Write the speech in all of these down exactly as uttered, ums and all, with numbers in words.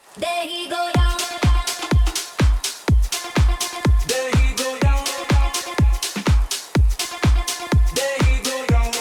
There he go down. There he go down. There he go down.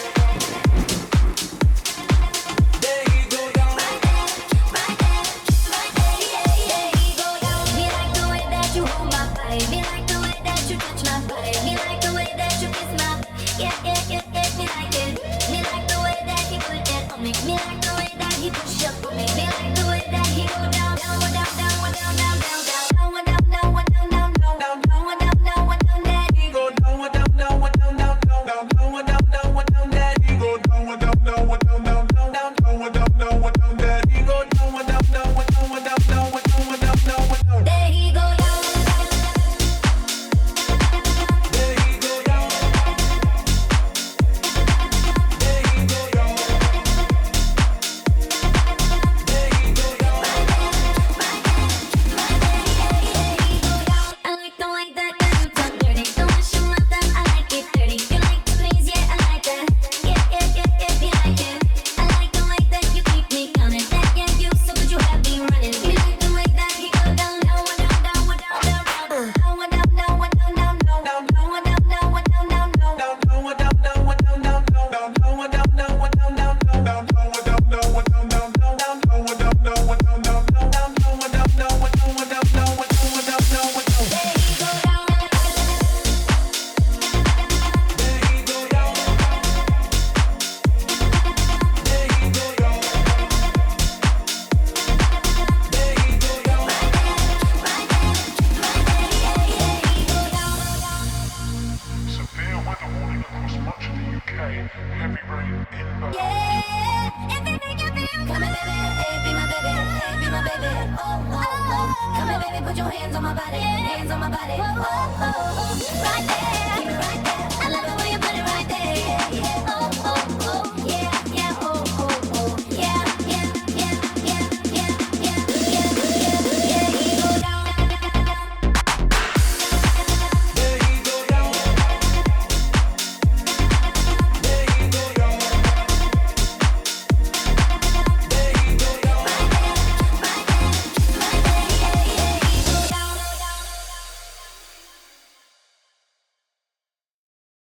There he go down. Right there, right there, right there, yeah, yeah. There he go down. Me like the way that you hold my body. Me like the way that you touch my body. Me like the way that you kiss my body. Yeah, yeah, yeah, yeah. Me like it. Me like the way that he put that on me. Me like the way that he push up on me. Me like the way that he go down, down, down, down, down, down, down, down. Put your hands on my body, hands on my body. Oh, oh, oh, right there.